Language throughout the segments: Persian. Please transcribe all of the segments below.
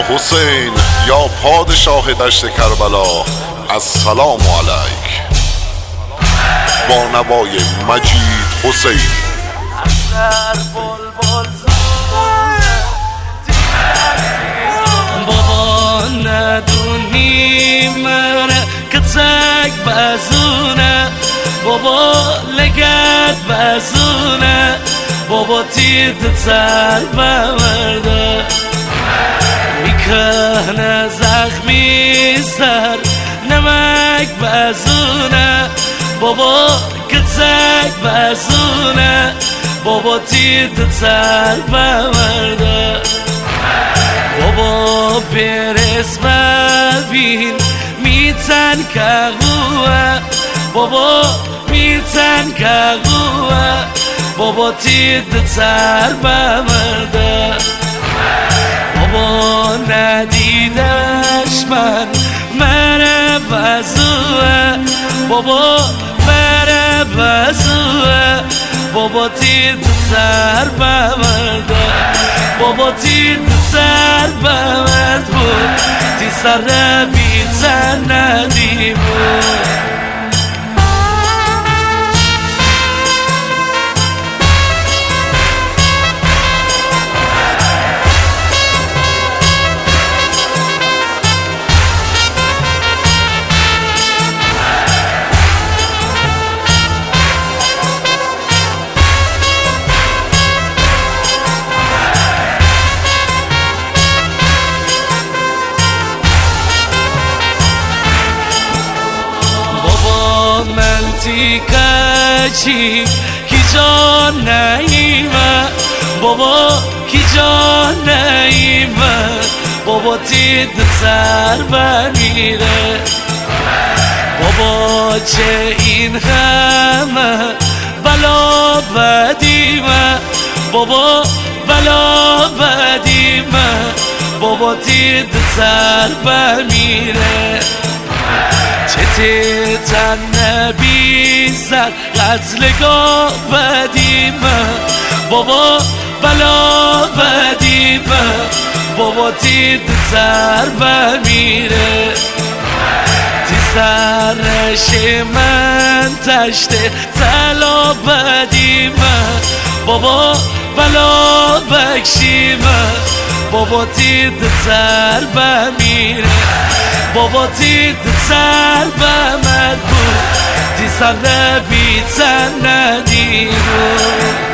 حسین یا پادشاه دشت کربلا، السلام علیک. با نوای مجید حسین. بابا ندونی مره کتک بزونه، بابا لگت بزونه، بابا تید سر بمرده، میکنه زخمی سر نمک بزونه، بابا کتک بزونه، بابا تید سر بمرده، بابا برس ببین میتن که قوه، بابا میتن که قوه، بابا تید سر بمرده، بابا ندیدش من مره بزوه، بابا مره بزوه، بابا تید سر بمرده، بابا تید سر بمرد بود، تی سر بیتن ندی بود. کچی کی جان نیمه، بابا کی جان نیمه، بابا تید سر بمیره، بابا چه این همه بلا بدیمه، بابا بلا بدیمه، بابا تید سر بمیره، چه تن نبی سر قتلگاه بدیمه، بابا بلا بدیمه، بابا تید سر بمیره، تی سرش من تشت طلا بدیمه، بابا بلا بکشیمه، بابا تید سر بمیره، بابا تید سر بمد بود، تی سر بیتن ندی بود.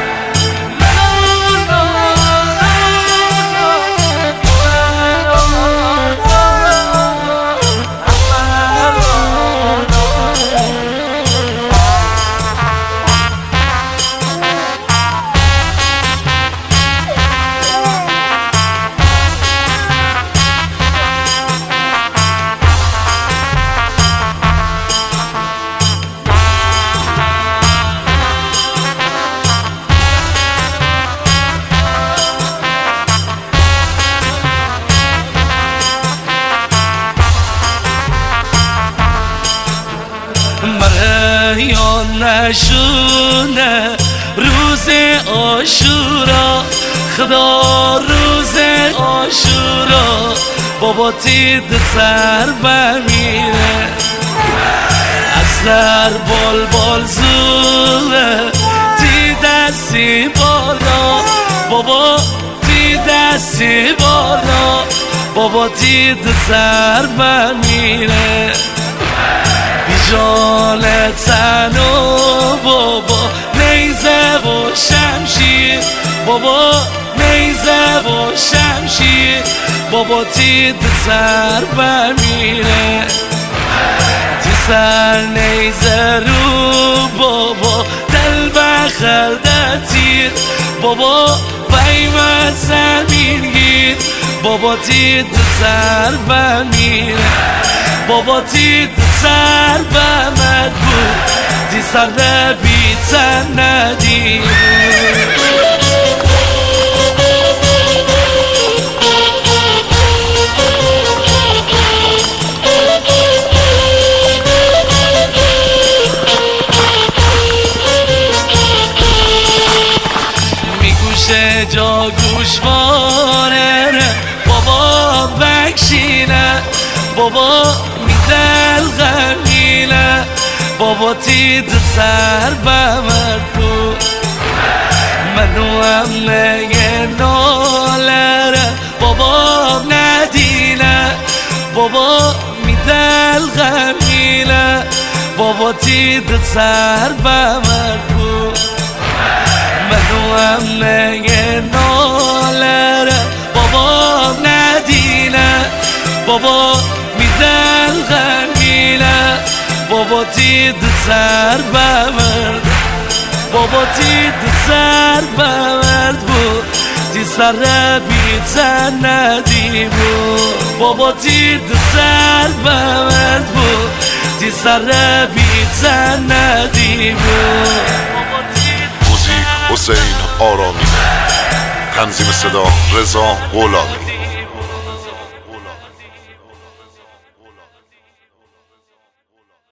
یا نشونه روز عاشورا، خدا روز عاشورا، بابا تید سر بمیره، اصلر بلبل زوله تی دستی بالا، بابا تی دستی بالا، بابا تید سر بمیره، جان تنو بابا نیزه و شمشیر، بابا نیزه و شمشیر، بابا تید سر بمیره، تی سر نیزه رو بابا دل بخرده تیر، بابا بیم زمین گیر، بابا تید سر بمیره، بابا تید سر بمد بود، تی سر بیتن ندی بود. میگوشه جا گوشواره بابا بابا میدل غمیله بابا تید سر بمردو منو همه نالره بابا ندینه بابا میدل غمیله بابا تید سر بمردو منو همه نالره بابا ندینه بابا میدل غمیله بابا تید سر بمرد بابا تید سر بمرد بود تی سر بیتن ندی بود بابا تید سر بمرد بود تی سر بیتن ندی بود موزیک حسین آرامی، تنظیم صدا رضا غلامی.